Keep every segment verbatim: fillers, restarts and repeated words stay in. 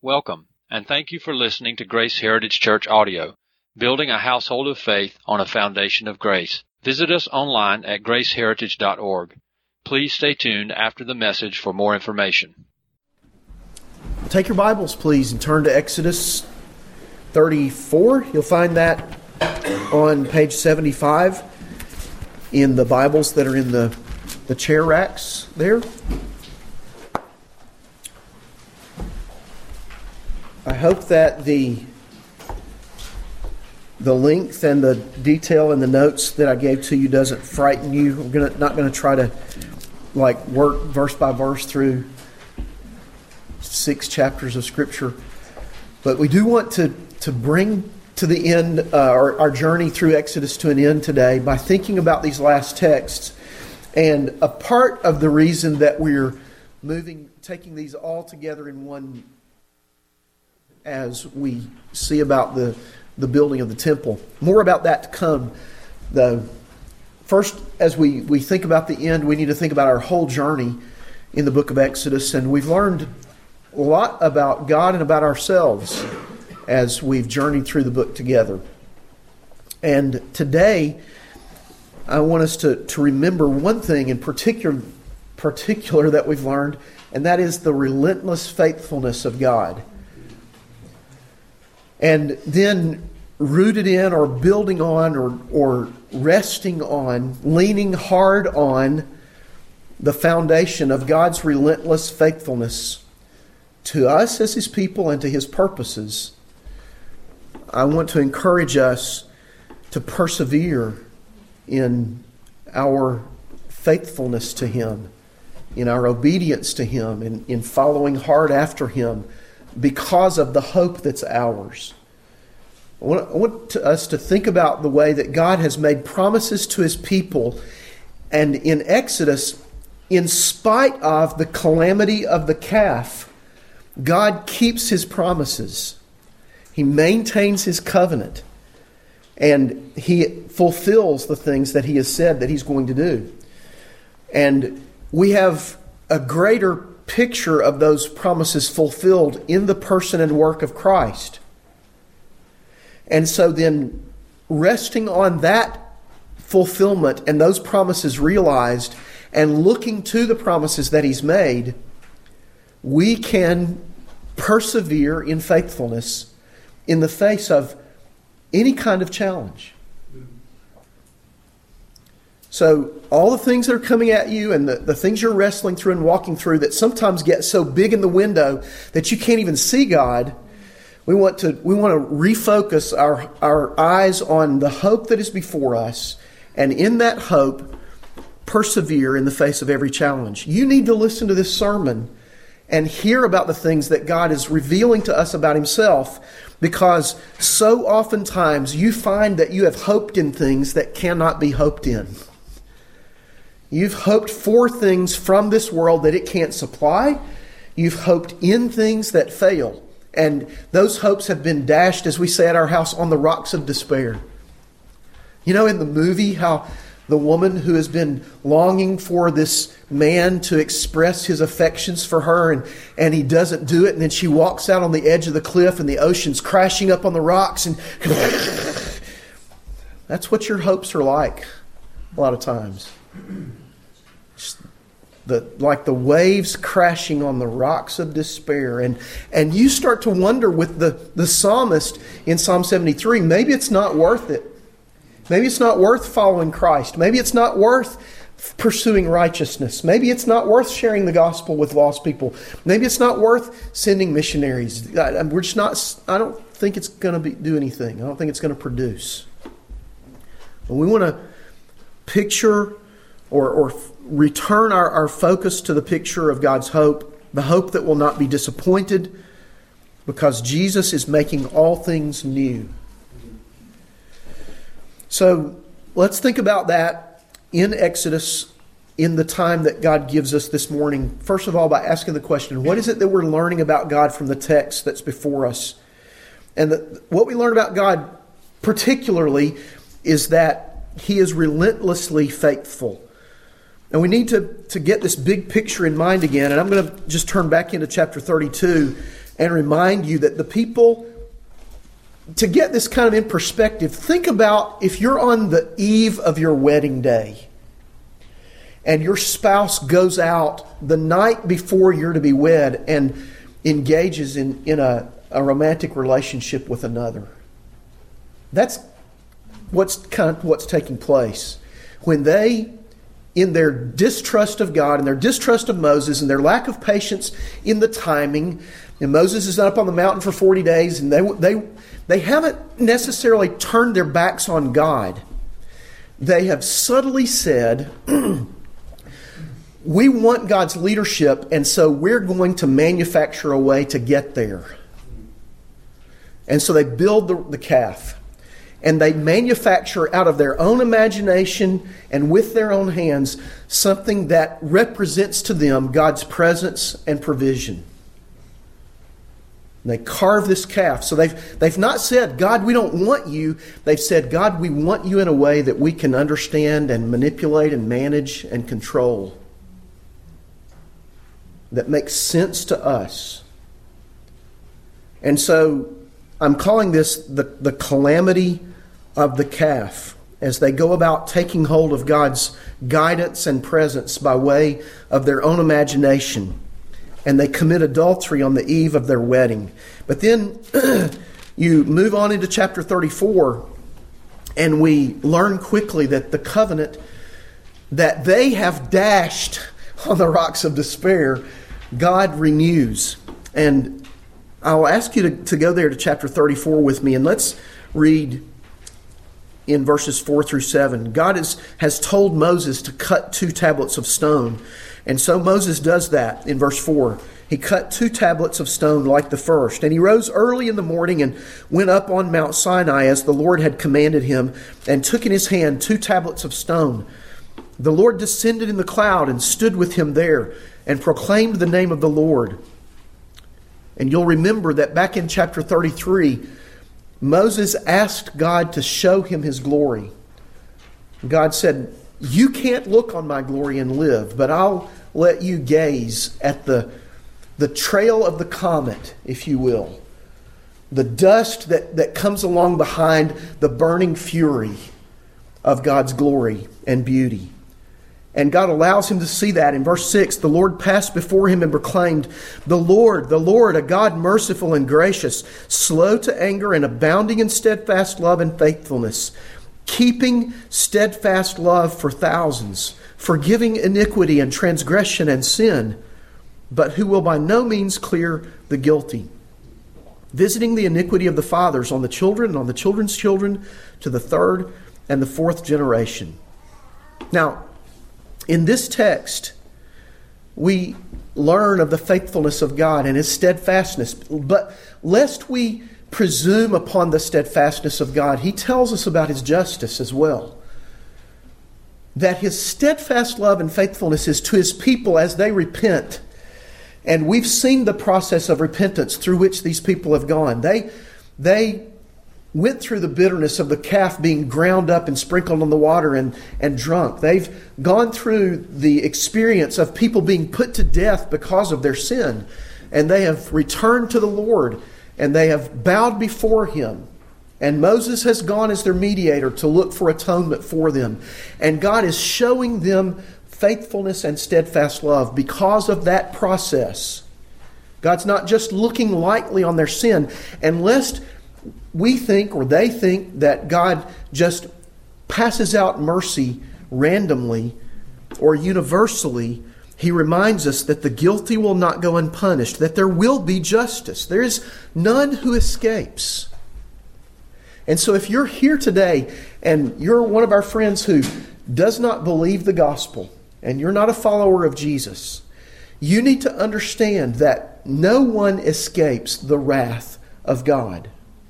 Welcome, and thank you for listening to Grace Heritage Church Audio, building a household of faith on a foundation of grace. Visit us online at grace heritage dot org. Please stay tuned after the message for more information. Take your Bibles, please, and turn to Exodus thirty-four. You'll find that on page seventy-five in the Bibles that are in the, the chair racks there. I hope that the the length and the detail in the notes that I gave to you doesn't frighten you. I'm gonna, not going to try to like work verse by verse through six chapters of Scripture, but we do want to to bring to the end uh, our, our journey through Exodus to an end today by thinking about these last texts. And a part of the reason that we're moving, taking these all together in one, as we see about the, the building of the temple. More about that to come. The first, as we, we think about the end, we need to think about our whole journey in the book of Exodus. And we've learned a lot about God and about ourselves as we've journeyed through the book together. And today, I want us to, to remember one thing in particular, particular that we've learned, and that is the relentless faithfulness of God. And then rooted in or building on or, or resting on, leaning hard on the foundation of God's relentless faithfulness to us as His people and to His purposes. I want to encourage us to persevere in our faithfulness to Him, in our obedience to Him, in, in following hard after Him, because of the hope that's ours. I want, I want to, us to think about the way that God has made promises to His people. And in Exodus, in spite of the calamity of the calf, God keeps His promises. He maintains His covenant. And He fulfills the things that He has said that He's going to do. And we have a greater picture of those promises fulfilled in the person and work of Christ. And so then, resting on that fulfillment and those promises realized and looking to the promises that He's made, we can persevere in faithfulness in the face of any kind of challenge. So all the things that are coming at you and the, the things you're wrestling through and walking through that sometimes get so big in the window that you can't even see God, we want to we want to refocus our, our eyes on the hope that is before us, and in that hope, persevere in the face of every challenge. You need to listen to this sermon and hear about the things that God is revealing to us about Himself, because so oftentimes you find that you have hoped in things that cannot be hoped in. You've hoped for things from this world that it can't supply. You've hoped in things that fail. And those hopes have been dashed, as we say at our house, on the rocks of despair. You know, in the movie, how the woman who has been longing for this man to express his affections for her, and, and he doesn't do it, and then she walks out on the edge of the cliff and the ocean's crashing up on the rocks, and that's what your hopes are like a lot of times. Just the like the waves crashing on the rocks of despair. And and you start to wonder with the, the psalmist in Psalm seventy-three, maybe it's not worth it. Maybe it's not worth following Christ. Maybe it's not worth pursuing righteousness. Maybe it's not worth sharing the gospel with lost people. Maybe it's not worth sending missionaries. We're just not. I don't think it's going to be, do anything. I don't think it's going to produce. But we want to picture or, or return our, our focus to the picture of God's hope, the hope that will not be disappointed, because Jesus is making all things new. So let's think about that in Exodus, in the time that God gives us this morning. First of all, by asking the question, what is it that we're learning about God from the text that's before us? And the, what we learn about God particularly is that He is relentlessly faithful. And we need to, to get this big picture in mind again. And I'm going to just turn back into chapter thirty-two and remind you that the people, to get this kind of in perspective, think about if you're on the eve of your wedding day and your spouse goes out the night before you're to be wed and engages in, in a, a romantic relationship with another. That's what's kind of what's taking place. When they, in their distrust of God and their distrust of Moses and their lack of patience in the timing, and Moses is up on the mountain for forty days, and they they they haven't necessarily turned their backs on God. They have subtly said, we want God's leadership, and so we're going to manufacture a way to get there. And so they build the, the calf. And they manufacture out of their own imagination and with their own hands something that represents to them God's presence and provision. And they carve this calf. So they've, they've not said, God, we don't want you. They've said, God, we want you in a way that we can understand and manipulate and manage and control. That makes sense to us. And so I'm calling this the, the calamity of the calf, as they go about taking hold of God's guidance and presence by way of their own imagination. And they commit adultery on the eve of their wedding. But then you move on into chapter thirty-four, and we learn quickly that the covenant that they have dashed on the rocks of despair, God renews. And I'll ask you to, to go there to chapter thirty-four with me, and let's read in verses four through seven. God is, has told Moses to cut two tablets of stone. And so Moses does that in verse four. He cut two tablets of stone like the first. And he rose early in the morning and went up on Mount Sinai as the Lord had commanded him, and took in his hand two tablets of stone. The Lord descended in the cloud and stood with him there and proclaimed the name of the Lord. And you'll remember that back in chapter thirty-three, Moses asked God to show him his glory. God said, you can't look on my glory and live, but I'll let you gaze at the, the trail of the comet, if you will. The dust that, that comes along behind the burning fury of God's glory and beauty. And God allows him to see that. In verse six, the Lord passed before him and proclaimed, the Lord, the Lord, a God merciful and gracious, slow to anger and abounding in steadfast love and faithfulness, keeping steadfast love for thousands, forgiving iniquity and transgression and sin, but who will by no means clear the guilty, visiting the iniquity of the fathers on the children and on the children's children to the third and the fourth generation. Now, in this text, we learn of the faithfulness of God and his steadfastness. But lest we presume upon the steadfastness of God, he tells us about his justice as well. That his steadfast love and faithfulness is to his people as they repent. And we've seen the process of repentance through which these people have gone. They, they went through the bitterness of the calf being ground up and sprinkled on the water and, and drunk. They've gone through the experience of people being put to death because of their sin. And they have returned to the Lord, and they have bowed before him. And Moses has gone as their mediator to look for atonement for them. And God is showing them faithfulness and steadfast love because of that process. God's not just looking lightly on their sin. And lest we think, or they think, that God just passes out mercy randomly or universally, he reminds us that the guilty will not go unpunished, that there will be justice. There is none who escapes. And so if you're here today and you're one of our friends who does not believe the gospel and you're not a follower of Jesus, you need to understand that no one escapes the wrath of God.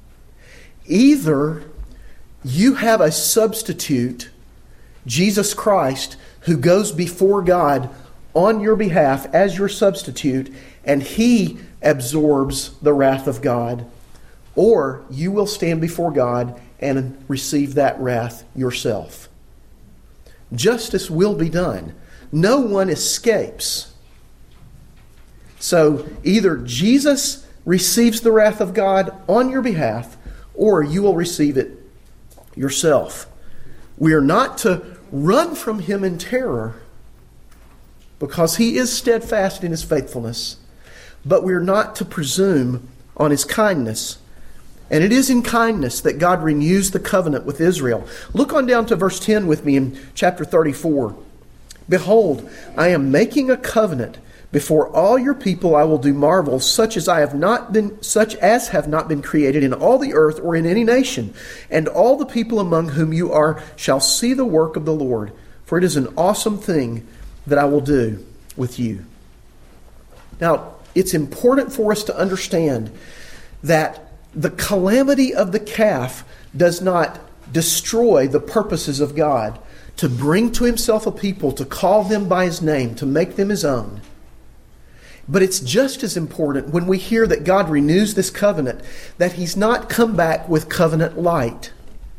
Either you have a substitute, Jesus Christ, who goes before God on your behalf as your substitute, and he absorbs the wrath of God, or you will stand before God and receive that wrath yourself. Justice will be done. No one escapes. So either Jesus receives the wrath of God on your behalf, or you will receive it yourself. We are not to run from Him in terror, because He is steadfast in His faithfulness, but we are not to presume on His kindness. And it is in kindness that God renews the covenant with Israel. Look on down to verse ten with me in chapter thirty-four. Behold, I am making a covenant. Before all your people I will do marvels such as I have not been such as have not been created in all the earth or in any nation. And all the people among whom you are shall see the work of the Lord. For it is an awesome thing that I will do with you. Now, it's important for us to understand that the calamity of the calf does not destroy the purposes of God to bring to Himself a people, to call them by His name, to make them His own. But it's just as important when we hear that God renews this covenant, that He's not come back with covenant light.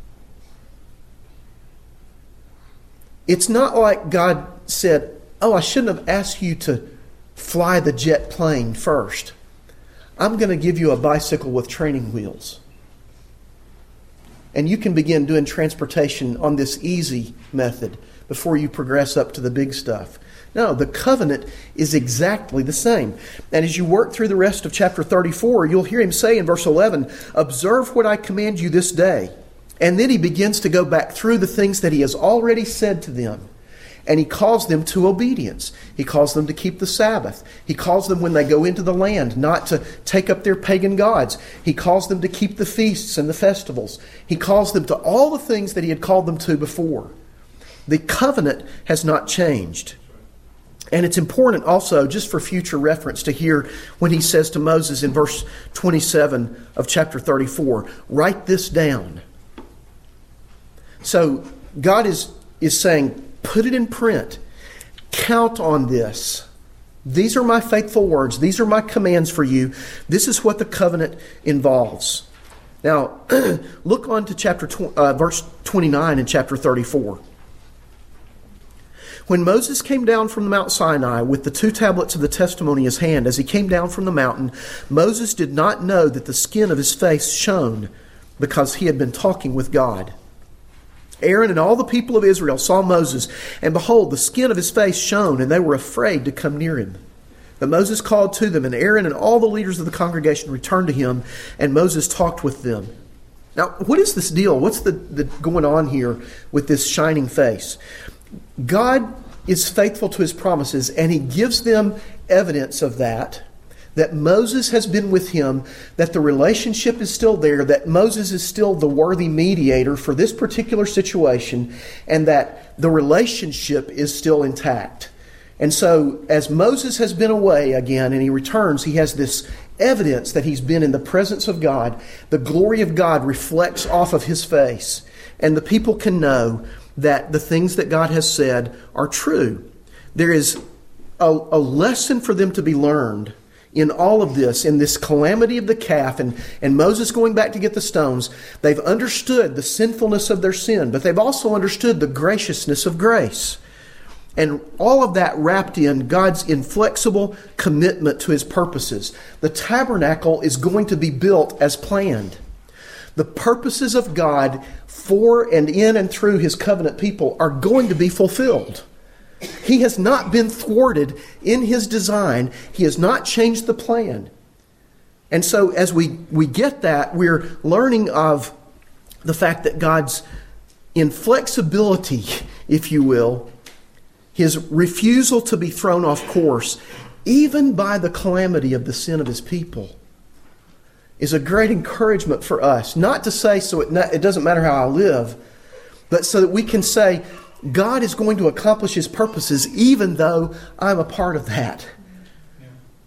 It's not like God said, oh, I shouldn't have asked you to fly the jet plane first. I'm going to give you a bicycle with training wheels. And you can begin doing transportation on this easy method before you progress up to the big stuff. No, the covenant is exactly the same. And as you work through the rest of chapter thirty-four, you'll hear Him say in verse eleven, observe what I command you this day. And then He begins to go back through the things that He has already said to them. And He calls them to obedience. He calls them to keep the Sabbath. He calls them when they go into the land not to take up their pagan gods. He calls them to keep the feasts and the festivals. He calls them to all the things that He had called them to before. The covenant has not changed. And it's important also, just for future reference, to hear when He says to Moses in verse twenty-seven of chapter thirty-four, write this down. So God is, is saying, put it in print. Count on this. These are my faithful words. These are my commands for you. This is what the covenant involves. Now, look on to chapter tw- uh, verse twenty-nine in chapter thirty-four. When Moses came down from Mount Sinai with the two tablets of the testimony in his hand, as he came down from the mountain, Moses did not know that the skin of his face shone, because he had been talking with God. Aaron and all the people of Israel saw Moses, and behold, the skin of his face shone, and they were afraid to come near him. But Moses called to them, and Aaron and all the leaders of the congregation returned to him, and Moses talked with them. Now, what is this deal? What's the, the going on here with this shining face? God is faithful to His promises, and He gives them evidence of that, that Moses has been with him, that the relationship is still there, that Moses is still the worthy mediator for this particular situation, and that the relationship is still intact. And so, as Moses has been away again and he returns, he has this evidence that he's been in the presence of God. The glory of God reflects off of his face, and the people can know that the things that God has said are true. There is a, a lesson for them to be learned in all of this, in this calamity of the calf, and, and Moses going back to get the stones. They've understood the sinfulness of their sin, but they've also understood the graciousness of grace. And all of that wrapped in God's inflexible commitment to His purposes. The tabernacle is going to be built as planned. The purposes of God for and in and through His covenant people are going to be fulfilled. He has not been thwarted in His design. He has not changed the plan. And so as we, we get that, we're learning of the fact that God's inflexibility, if you will, His refusal to be thrown off course, even by the calamity of the sin of His people, is a great encouragement for us. Not to say so it, not, it doesn't matter how I live, but so that we can say, God is going to accomplish His purposes even though I'm a part of that. Yeah.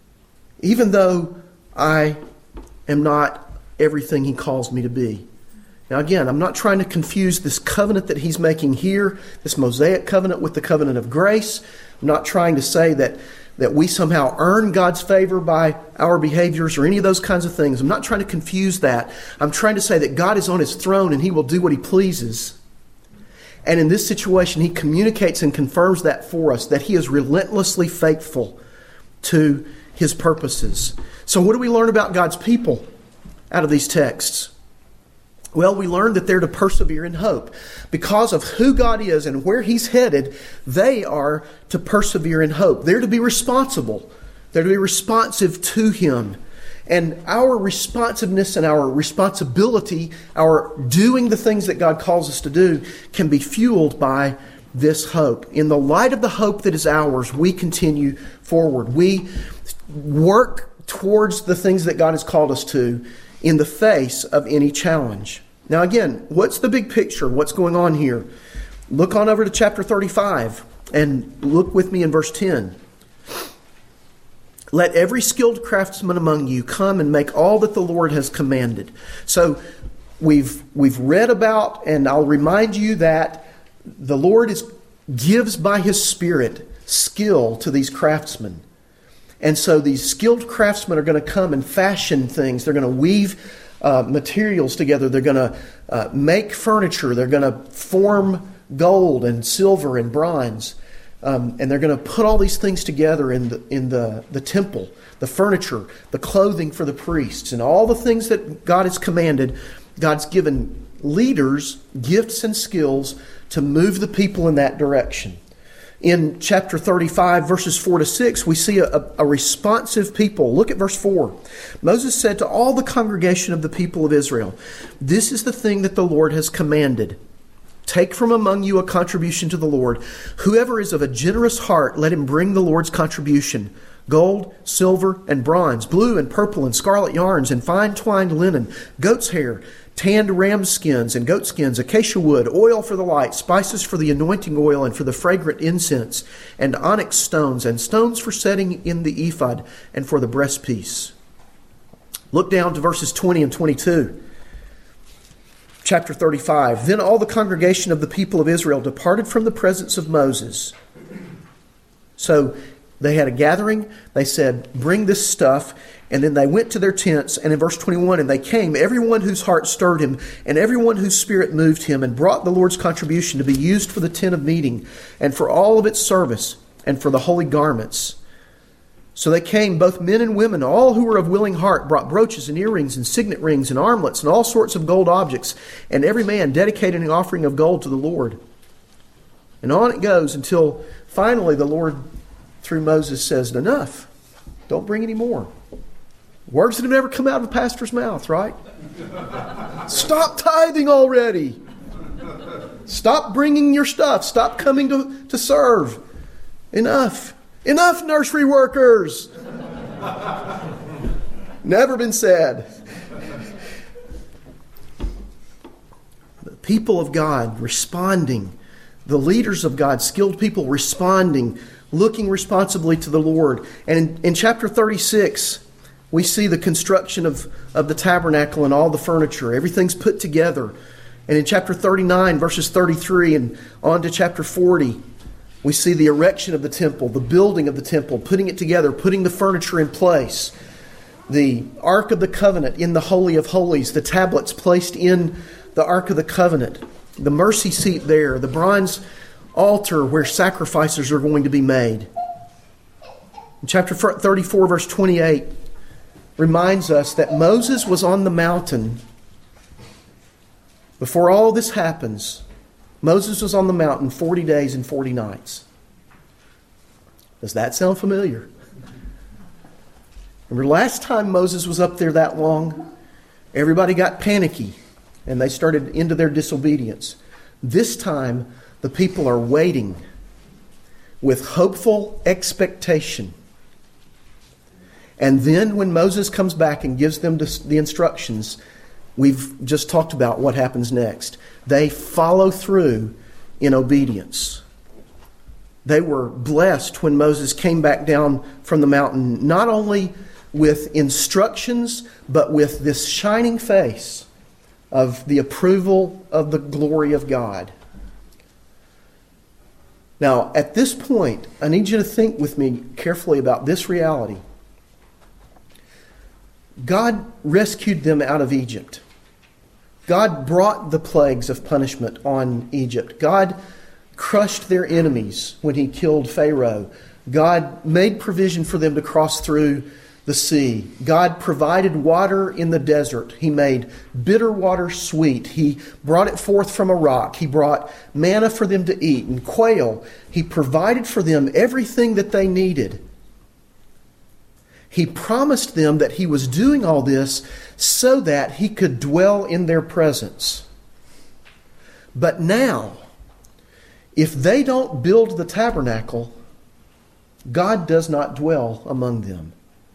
Even though I am not everything He calls me to be. Now again, I'm not trying to confuse this covenant that He's making here, this Mosaic covenant, with the covenant of grace. I'm not trying to say that, that we somehow earn God's favor by our behaviors or any of those kinds of things. I'm not trying to confuse that. I'm trying to say that God is on His throne and He will do what He pleases. And in this situation, He communicates and confirms that for us, that He is relentlessly faithful to His purposes. So what do we learn about God's people out of these texts? Well, we learn that they're to persevere in hope. Because of who God is and where He's headed, they are to persevere in hope. They're to be responsible. They're to be responsive to Him. And our responsiveness and our responsibility, our doing the things that God calls us to do, can be fueled by this hope. In the light of the hope that is ours, we continue forward. We work towards the things that God has called us to in the face of any challenge. Now again, what's the big picture? What's going on here? Look on over to chapter thirty-five and look with me in verse ten. Let every skilled craftsman among you come and make all that the Lord has commanded. So we've we've read about, and I'll remind you that the Lord is gives by His Spirit skill to these craftsmen. And so these skilled craftsmen are going to come and fashion things. They're going to weave uh, materials together. They're going to uh, make furniture. They're going to form gold and silver and bronze. Um, and they're going to put all these things together in the, in the, the temple, the furniture, the clothing for the priests, and all the things that God has commanded. God's given leaders gifts and skills to move the people in that direction. In chapter thirty-five, verses four to six, we see a, a, a responsive people. Look at verse four. Moses said to all the congregation of the people of Israel, "This is the thing that the Lord has commanded. Take from among you a contribution to the Lord. Whoever is of a generous heart, let him bring the Lord's contribution. Gold, silver, and bronze, blue and purple and scarlet yarns, and fine twined linen, goat's hair, tanned ram skins and goat skins, acacia wood, oil for the light, spices for the anointing oil and for the fragrant incense, and onyx stones, and stones for setting in the ephod and for the breastpiece." Look down to verses twenty and twenty-two. Chapter thirty-five. Then all the congregation of the people of Israel departed from the presence of Moses. So they had a gathering. They said, "Bring this stuff." And then they went to their tents. And in verse twenty-one, and they came, everyone whose heart stirred him, and everyone whose spirit moved him, and brought the Lord's contribution to be used for the tent of meeting, and for all of its service, and for the holy garments. So they came, both men and women, all who were of willing heart, brought brooches and earrings and signet rings and armlets and all sorts of gold objects, and every man dedicated an offering of gold to the Lord. And on it goes until finally the Lord, through Moses, says, "Enough. Don't bring any more." Words that have never come out of a pastor's mouth, right? Stop tithing already. Stop bringing your stuff. Stop coming to, to serve. Enough. Enough, nursery workers. Never been said. The people of God responding. The leaders of God, skilled people responding, looking responsibly to the Lord. And in, in chapter thirty-six, we see the construction of, of the tabernacle and all the furniture. Everything's put together. And in chapter thirty-nine, verses thirty-three and on to chapter forty, we see the erection of the temple, the building of the temple, putting it together, putting the furniture in place. The Ark of the Covenant in the Holy of Holies, the tablets placed in the Ark of the Covenant, the mercy seat there, the bronze altar where sacrifices are going to be made. In chapter thirty-four, verse twenty-eight, reminds us that Moses was on the mountain before all this happens. Moses was on the mountain forty days and forty nights. Does that sound familiar? Remember last time Moses was up there that long, everybody got panicky and they started into their disobedience. This time, the people are waiting with hopeful expectation. And then when Moses comes back and gives them the instructions, we've just talked about what happens next. They follow through in obedience. They were blessed when Moses came back down from the mountain, not only with instructions, but with this shining face of the approval of the glory of God. Now, at this point, I need you to think with me carefully about this reality. God rescued them out of Egypt. God brought the plagues of punishment on Egypt. God crushed their enemies when He killed Pharaoh. God made provision for them to cross through the sea. God provided water in the desert. He made bitter water sweet. He brought it forth from a rock. He brought manna for them to eat and quail. He provided for them everything that they needed. He promised them that He was doing all this so that He could dwell in their presence. But now, if they don't build the tabernacle, God does not dwell among them.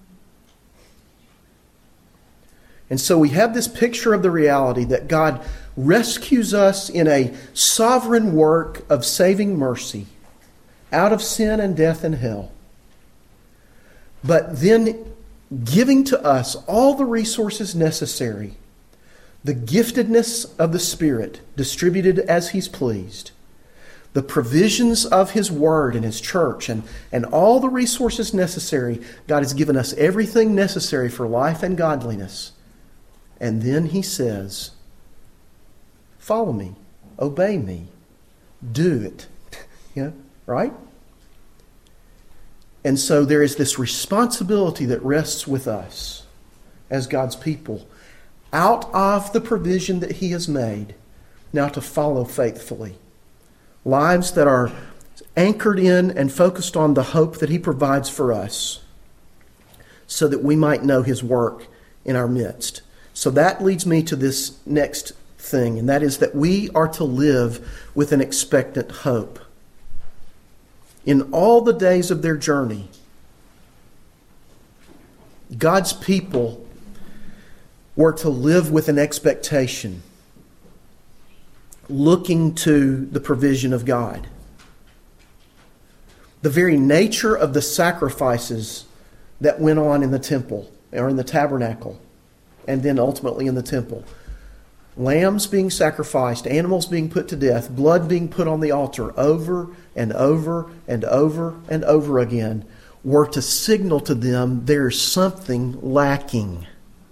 And so we have this picture of the reality that God rescues us in a sovereign work of saving mercy out of sin and death and hell, but then giving to us all the resources necessary, the giftedness of the Spirit distributed as He's pleased, the provisions of His Word and His church, and, and all the resources necessary. God has given us everything necessary for life and godliness. And then He says, follow me, obey me, do it. You know, right? And so there is this responsibility that rests with us as God's people out of the provision that He has made, now to follow faithfully. Lives that are anchored in and focused on the hope that He provides for us so that we might know His work in our midst. So that leads me to this next thing, and that is that we are to live with an expectant hope. In all the days of their journey, God's people were to live with an expectation, looking to the provision of God. The very nature of the sacrifices that went on in the temple, or in the tabernacle, and then ultimately in the temple. Lambs being sacrificed, animals being put to death, blood being put on the altar over and over and over and over again, were to signal to them there's something lacking.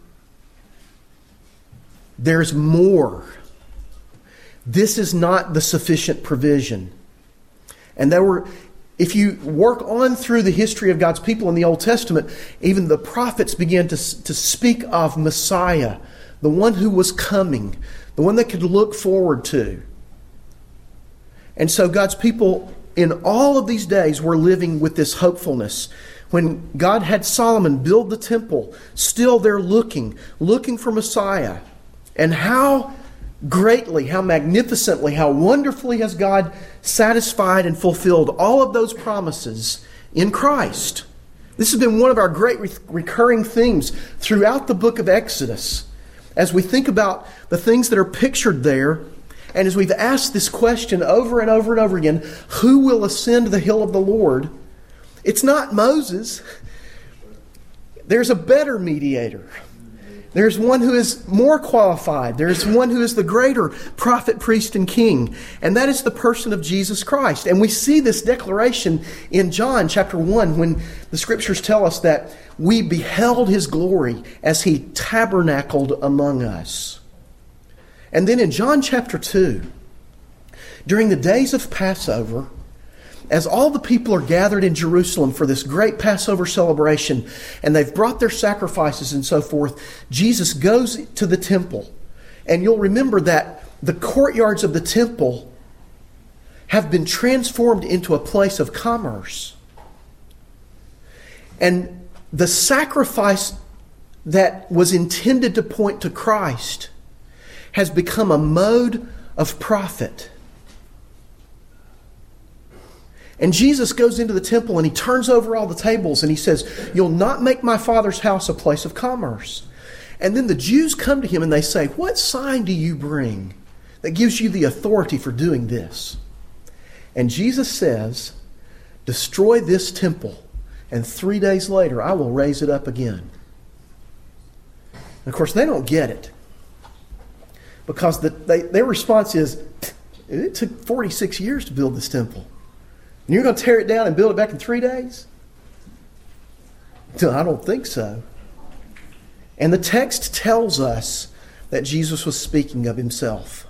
There's more. This is not the sufficient provision. And there were, if you work on through the history of God's people in the Old Testament, even the prophets began to, to speak of Messiah, the one who was coming, the one they could look forward to. And so God's people in all of these days were living with this hopefulness. When God had Solomon build the temple, still they're looking, looking for Messiah. And how greatly, how magnificently, how wonderfully has God satisfied and fulfilled all of those promises in Christ. This has been one of our great re- recurring themes throughout the book of Exodus. As we think about the things that are pictured there, and as we've asked this question over and over and over again, who will ascend the hill of the Lord? It's not Moses. There's a better mediator. There's one who is more qualified. There's one who is the greater prophet, priest, and king. And that is the person of Jesus Christ. And we see this declaration in John chapter one when the Scriptures tell us that we beheld His glory as He tabernacled among us. And then in John chapter two, during the days of Passover, as all the people are gathered in Jerusalem for this great Passover celebration, and they've brought their sacrifices and so forth, Jesus goes to the temple. And you'll remember that the courtyards of the temple have been transformed into a place of commerce. And the sacrifice that was intended to point to Christ has become a mode of profit. And Jesus goes into the temple and He turns over all the tables and He says, "You'll not make my Father's house a place of commerce." And then the Jews come to Him and they say, "What sign do you bring that gives you the authority for doing this?" And Jesus says, "Destroy this temple, and three days later I will raise it up again." And of course they don't get it. Because the, they, their response is, it took forty-six years to build this temple. And you're going to tear it down and build it back in three days? No, I don't think so. And the text tells us that Jesus was speaking of Himself.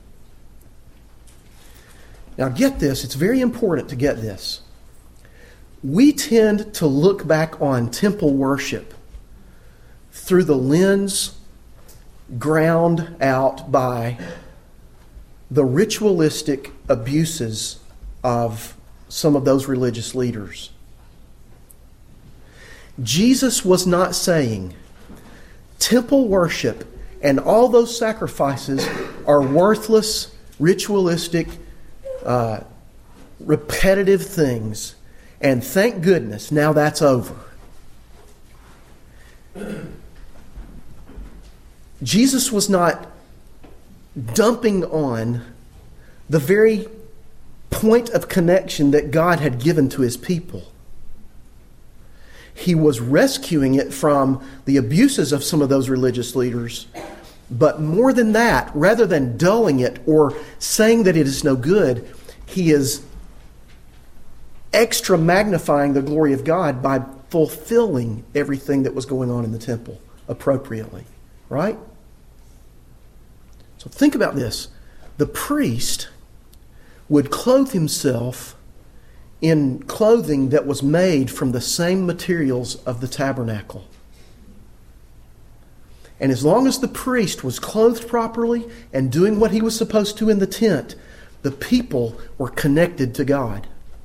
Now get this, it's very important to get this. we tend to look back on temple worship through the lens ground out by the ritualistic abuses of some of those religious leaders. Jesus was not saying temple worship and all those sacrifices are worthless, ritualistic, uh, repetitive things, and thank goodness now that's over. Jesus was not dumping on the very point of connection that God had given to His people. He was rescuing it from the abuses of some of those religious leaders. But more than that, rather than dulling it or saying that it is no good, He is extra magnifying the glory of God by fulfilling everything that was going on in the temple appropriately. Right? So think about this. The priest would clothe himself in clothing that was made from the same materials of the tabernacle. And as long as the priest was clothed properly and doing what he was supposed to in the tent, the people were connected to God.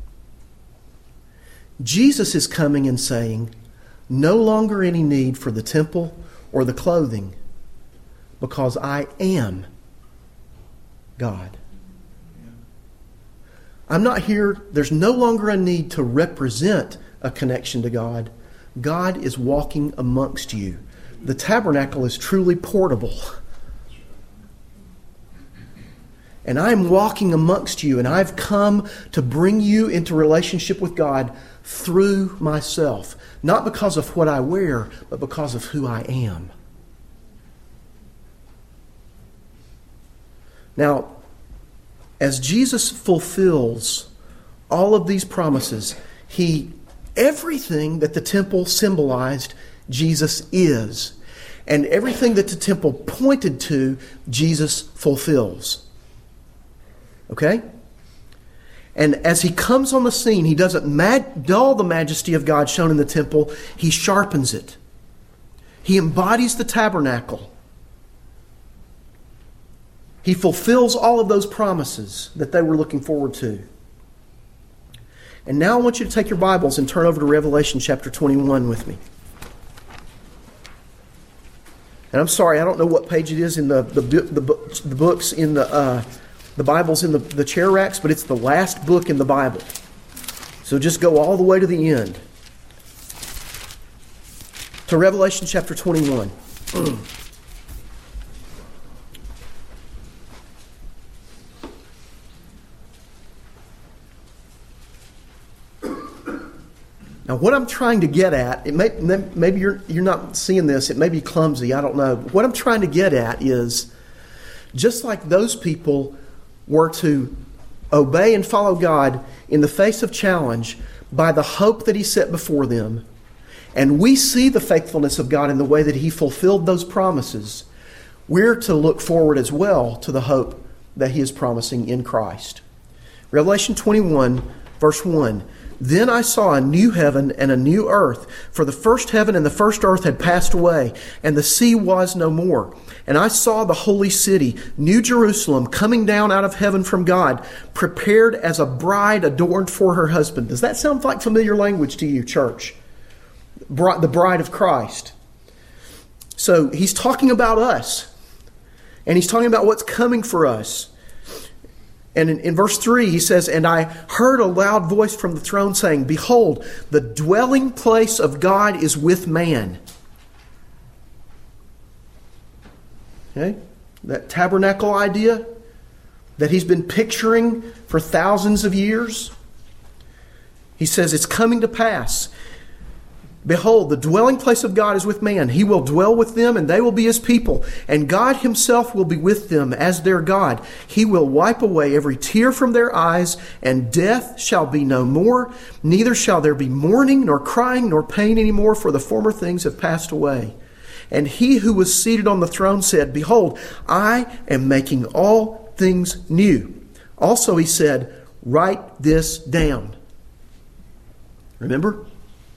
Jesus is coming and saying, no longer any need for the temple or the clothing, because I am God. I'm not here, there's no longer a need to represent a connection to God. God is walking amongst you. The tabernacle is truly portable. And I'm walking amongst you, and I've come to bring you into relationship with God through myself. Not because of what I wear, but because of who I am. Now, as Jesus fulfills all of these promises, He, everything that the temple symbolized, Jesus is. And everything that the temple pointed to, Jesus fulfills. Okay? And as He comes on the scene, He doesn't mad- dull the majesty of God shown in the temple. He sharpens it. He embodies the tabernacle. He fulfills all of those promises that they were looking forward to. And now I want you to take your Bibles and turn over to Revelation chapter twenty-one with me. And I'm sorry, I don't know what page it is in the the, the, the books in the uh, the Bibles in the, the chair racks, but it's the last book in the Bible. So just go all the way to the end. To Revelation chapter twenty-one. Now, what I'm trying to get at, it may, maybe you're you're not seeing this, it may be clumsy, I don't know. What I'm trying to get at is, just like those people were to obey and follow God in the face of challenge by the hope that He set before them, and we see the faithfulness of God in the way that He fulfilled those promises, we're to look forward as well to the hope that He is promising in Christ. Revelation twenty-one, verse one. Then I saw a new heaven and a new earth, for the first heaven and the first earth had passed away, and the sea was no more. And I saw the holy city, New Jerusalem, coming down out of heaven from God, prepared as a bride adorned for her husband. Does that sound like familiar language to you, church? The bride of Christ. So he's talking about us, and he's talking about what's coming for us. And in, in verse three, he says, and I heard a loud voice from the throne saying, behold, the dwelling place of God is with man. Okay? That tabernacle idea that he's been picturing for thousands of years. He says it's coming to pass. Behold, the dwelling place of God is with man. He will dwell with them, and they will be His people. And God Himself will be with them as their God. He will wipe away every tear from their eyes, and death shall be no more. Neither shall there be mourning, nor crying, nor pain any more, for the former things have passed away. And He who was seated on the throne said, behold, I am making all things new. Also He said, write this down. Remember?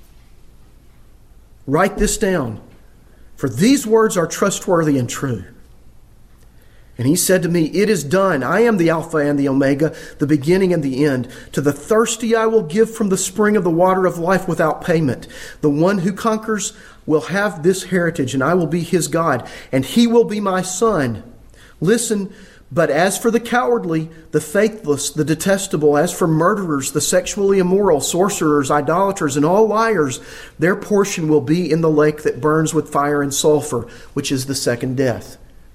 Write this down, for these words are trustworthy and true. And he said to me, it is done. I am the Alpha and the Omega, the beginning and the end. To the thirsty I will give from the spring of the water of life without payment. The one who conquers will have this heritage, and I will be his God, and he will be my son. Listen, but as for the cowardly, the faithless, the detestable, as for murderers, the sexually immoral, sorcerers, idolaters, and all liars, their portion will be in the lake that burns with fire and sulfur, which is the second death.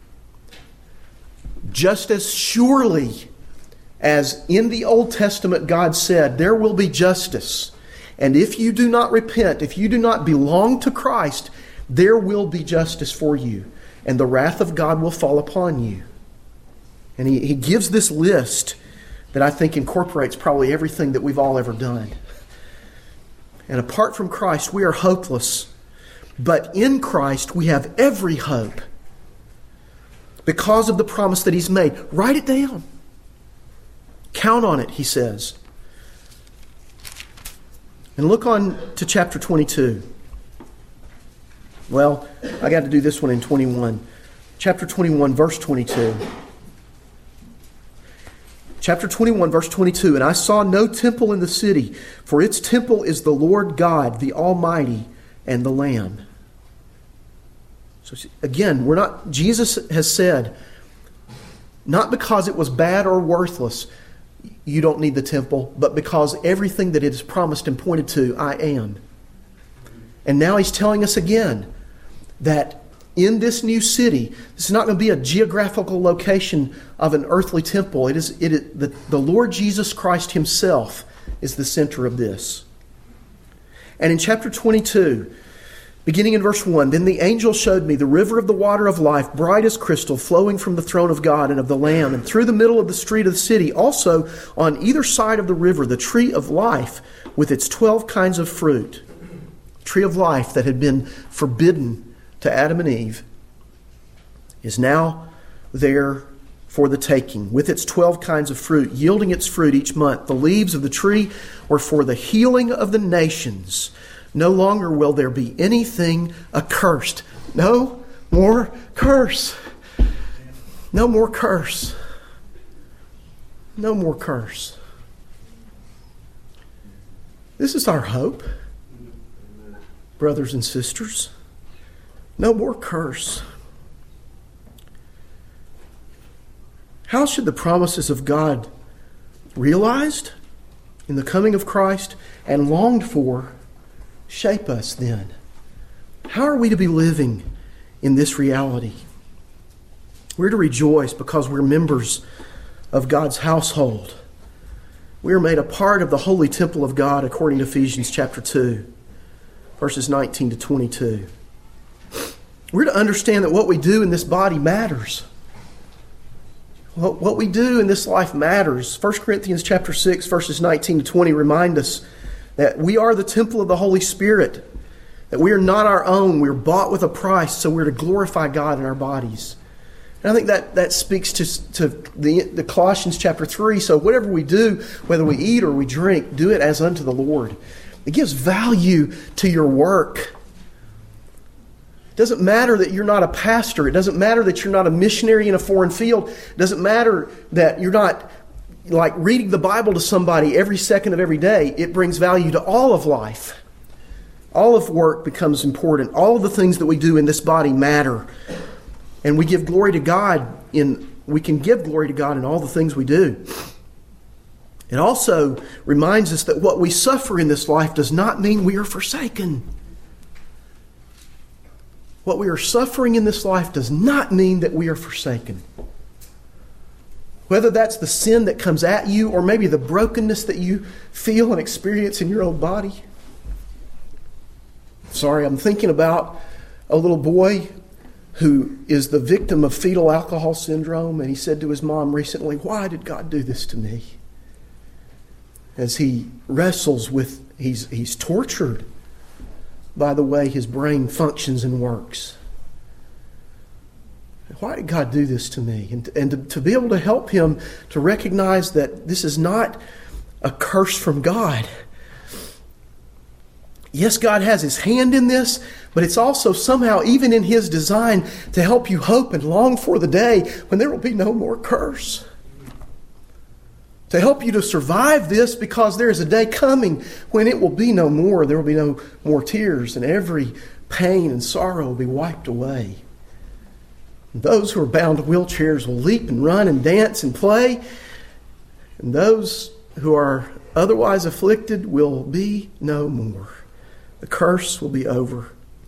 Just as surely as in the Old Testament God said, there will be justice. And if you do not repent, if you do not belong to Christ, there will be justice for you. And the wrath of God will fall upon you. And he, he gives this list that I think incorporates probably everything that we've all ever done. And apart from Christ, we are hopeless. But in Christ, we have every hope. Because of the promise that He's made. Write it down. Count on it, he says. And look on to chapter twenty-two. Well, I got to do this one in twenty-one. Chapter twenty-one, verse twenty-two. Chapter twenty-one, verse twenty-two. And I saw no temple in the city, for its temple is the Lord God, the Almighty, and the Lamb. So again, we're not, Jesus has said, not because it was bad or worthless, you don't need the temple, but because everything that it is promised and pointed to, I am. And now He's telling us again that in this new city, this is not going to be a geographical location of an earthly temple. It is, it is the, the Lord Jesus Christ Himself is the center of this. And in chapter twenty-two, beginning in verse one, then the angel showed me the river of the water of life, bright as crystal, flowing from the throne of God and of the Lamb, and through the middle of the street of the city. Also, on either side of the river, the tree of life with its twelve kinds of fruit. Tree of life that had been forbidden to Adam and Eve is now there for the taking, with its twelve kinds of fruit, yielding its fruit each month. The leaves of the tree were for the healing of the nations. No longer will there be anything accursed. No more curse. No more curse. No more curse. This is our hope, brothers and sisters. No more curse. How should the promises of God realized in the coming of Christ and longed for shape us then? How are we to be living in this reality? We're to rejoice because we're members of God's household. We are made a part of the holy temple of God according to Ephesians chapter two, verses nineteen to twenty-two. We're to understand that what we do in this body matters. What, what we do in this life matters. First Corinthians chapter six, verses nineteen to twenty remind us that we are the temple of the Holy Spirit, that we are not our own. We're bought with a price, so we're to glorify God in our bodies. And I think that, that speaks to, to the, the Colossians chapter three. So whatever we do, whether we eat or we drink, do it as unto the Lord. It gives value to your work. It doesn't matter that you're not a pastor. It doesn't matter that you're not a missionary in a foreign field. It doesn't matter that you're not like reading the Bible to somebody every second of every day. It brings value to all of life. All of work becomes important. All of the things that we do in this body matter. And we give glory to God in, we can give glory to God in all the things we do. It also reminds us that what we suffer in this life does not mean we are forsaken. What we are suffering in this life does not mean that we are forsaken. Whether that's the sin that comes at you or maybe the brokenness that you feel and experience in your own body. Sorry, I'm thinking about a little boy who is the victim of fetal alcohol syndrome, and he said to his mom recently, "Why did God do this to me?" As he wrestles with, he's, he's tortured by the way his brain functions and works. Why did God do this to me? And, and to, to be able to help him to recognize that this is not a curse from God. Yes, God has His hand in this, but it's also somehow even in His design to help you hope and long for the day when there will be no more curse. To help you to survive this, because there is a day coming when it will be no more. There will be no more tears, and every pain and sorrow will be wiped away. And those who are bound to wheelchairs will leap and run and dance and play. And those who are otherwise afflicted will be no more. The curse will be over.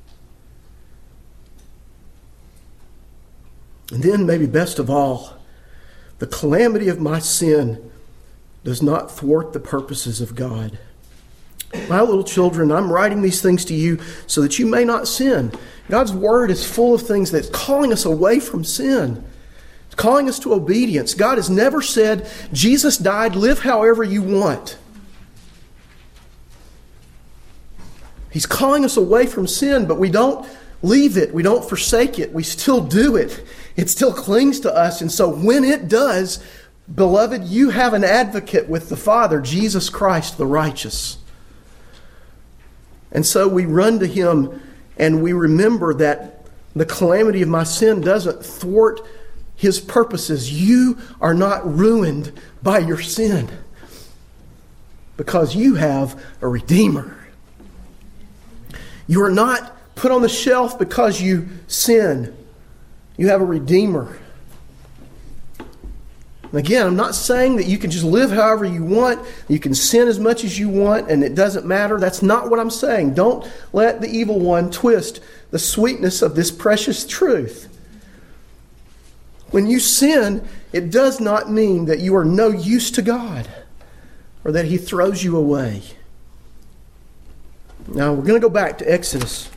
And then, maybe best of all, the calamity of my sin does not thwart the purposes of God. My little children, I'm writing these things to you so that you may not sin. God's Word is full of things that's calling us away from sin. It's calling us to obedience. God has never said, Jesus died, live however you want. He's calling us away from sin, but we don't leave it. We don't forsake it. We still do it. It still clings to us. And so when it does, beloved, you have an advocate with the Father, Jesus Christ the righteous. And so we run to Him and we remember that the calamity of my sin doesn't thwart His purposes. You are not ruined by your sin because you have a Redeemer. You are not put on the shelf because you sin. You have a Redeemer. And again, I'm not saying that you can just live however you want, you can sin as much as you want, and it doesn't matter. That's not what I'm saying. Don't let the evil one twist the sweetness of this precious truth. When you sin, it does not mean that you are no use to God or that He throws you away. Now, we're going to go back to Exodus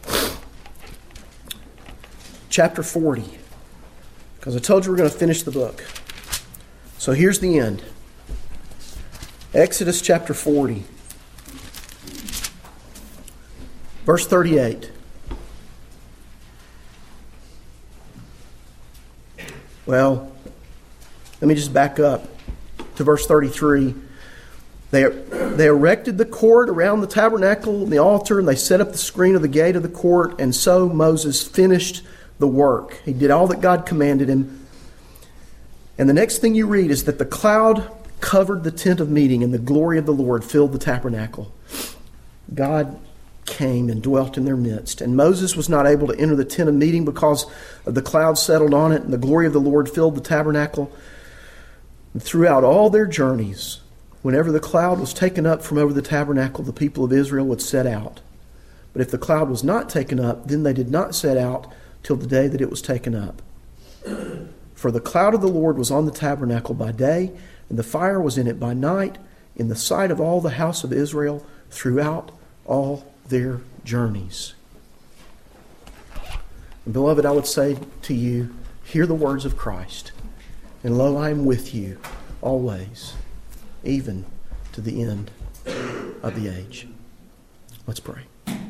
chapter forty, because I told you we're going to finish the book. So here's the end. Exodus chapter forty, verse thirty-eight. Well, let me just back up to verse thirty-three. They, they erected the court around the tabernacle and the altar, and they set up the screen of the gate of the court, and so Moses finished the work. He did all that God commanded him. And the next thing you read is that the cloud covered the tent of meeting, and the glory of the Lord filled the tabernacle. God came and dwelt in their midst. And Moses was not able to enter the tent of meeting because of the cloud settled on it, and the glory of the Lord filled the tabernacle. And throughout all their journeys, whenever the cloud was taken up from over the tabernacle, the people of Israel would set out. But if the cloud was not taken up, then they did not set out till the day that it was taken up. For the cloud of the Lord was on the tabernacle by day, and the fire was in it by night, in the sight of all the house of Israel throughout all their journeys. And beloved, I would say to you, hear the words of Christ. And lo, I am with you always, even to the end of the age. Let's pray.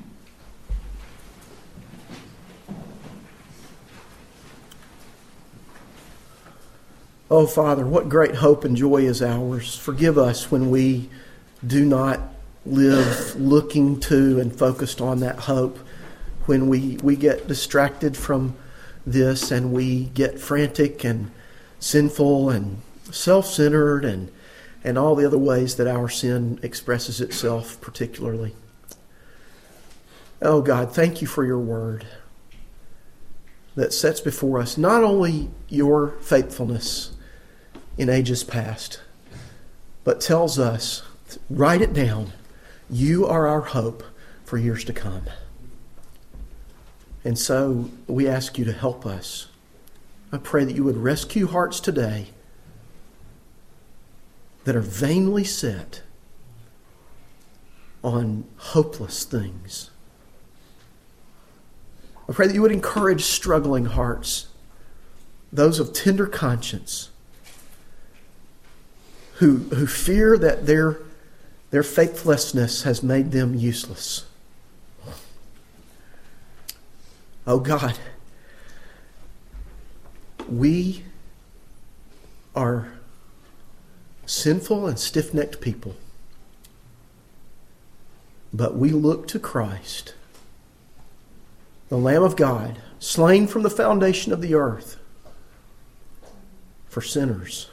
Oh, Father, what great hope and joy is ours. Forgive us when we do not live looking to and focused on that hope, when we, we get distracted from this and we get frantic and sinful and self-centered and, and all the other ways that our sin expresses itself particularly. Oh, God, thank you for your word that sets before us not only your faithfulness in ages past, but tells us, write it down, you are our hope for years to come. And so we ask you to help us. I pray that you would rescue hearts today that are vainly set on hopeless things. I pray that you would encourage struggling hearts, those of tender conscience, who, who fear that their, their faithlessness has made them useless. Oh God, we are sinful and stiff-necked people. But we look to Christ, the Lamb of God, slain from the foundation of the earth for sinners.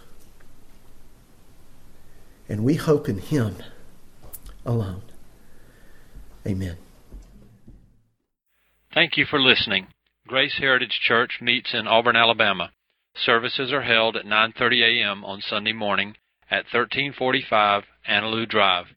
And we hope in Him alone. Amen. Thank you for listening. Grace Heritage Church meets in Auburn, Alabama. Services are held at nine thirty a.m. on Sunday morning at thirteen forty-five Annaloo Drive.